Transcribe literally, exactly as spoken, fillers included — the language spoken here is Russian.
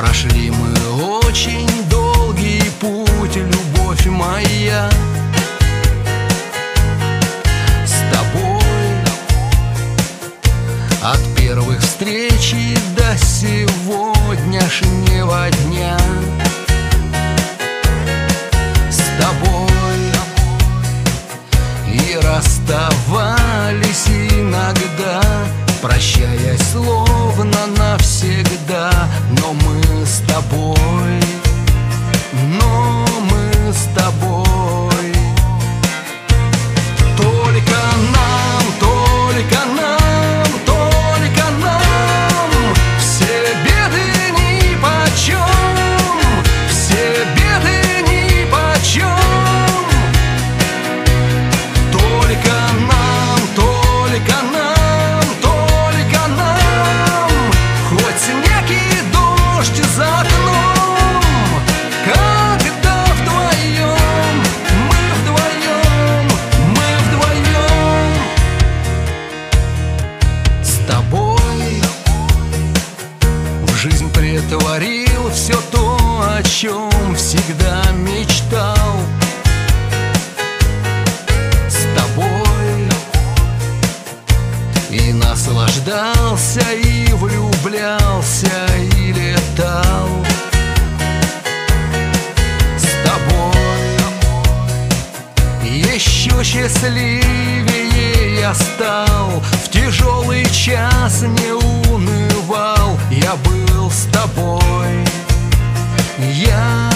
Прошли мы очень долгий путь, любовь моя, с тобой. От первых встреч и до сегодняшнего дня с тобой. И расставались иногда, прощаясь словно навсегда. Но мы с тобой, но мы с тобой. Только нам, только нам, только нам все беды нипочем, все беды нипочем. Только нам, только нам, только нам, хоть снег и дождь за окном, когда вдвоем, мы вдвоем, мы вдвоем. С тобой в жизнь претворил все то, о чем всегда мечтал. С тобой и наслаждался, и влюблялся, и летал. С тобой еще счастливее я стал, в тяжелый час не унывал. Я был с тобой, я